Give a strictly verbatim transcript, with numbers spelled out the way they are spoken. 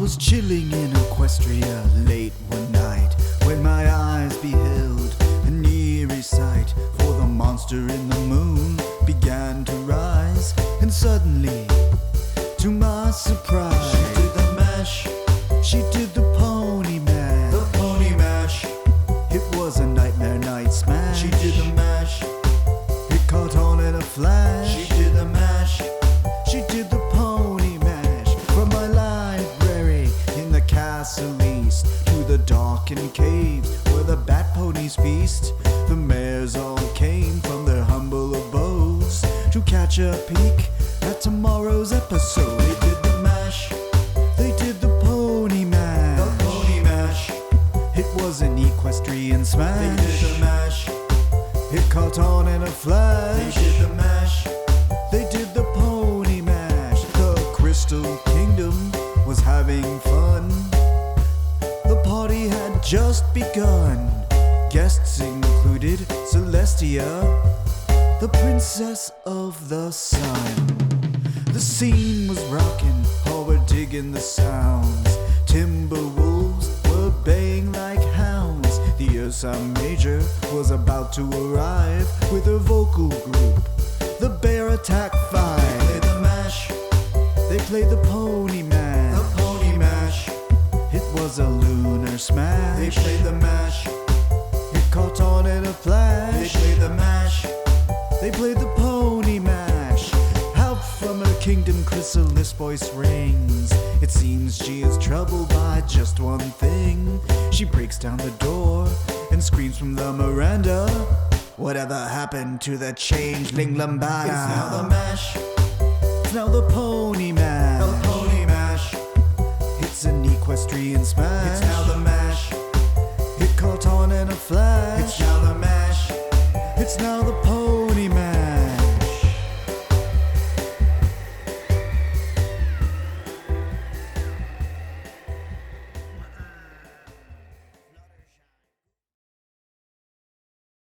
was chilling in Equestria late one night when my eyes beheld an eerie sight, for the monster in the moon began to rise, and suddenly, to my surprise, she did the mash, she did the pony mash, the pony mash. It was a nightmare night smash. She did the mash, it caught on in a flash. She did the mash, she did the pony mash. From my library in the castle east to the darkened caves where the bat ponies feast, the mares all came from their humble abodes to catch a peek at tomorrow's episode. They did the mash, they did the pony mash, the pony mash. It was an equestrian smash. They did the mash, it caught on in a flash. They did the mash, they did the pony mash. The Crystal Kingdom was having fun. The party had just begun. Guests included Celestia, the princess of the sun. The scene was rocking, all were digging the sounds. Timber wolves were baying like hounds. The Ursa Major was about to arrive with her vocal group, the Bear Attack Five. They played the mash, they played the pony mash, the pony mash. It was a lunar smash. They played the mash, it caught on in a flash. They played the mash, they played the pony mash. Out from her kingdom Chrysalis voice rings. It seems she is troubled by just one thing. She breaks down the door and screams from the Miranda, whatever happened to the changeling Lambada? It's now the mash, it's now the pony mash, the pony mash. It's an equestrian smash. It's now the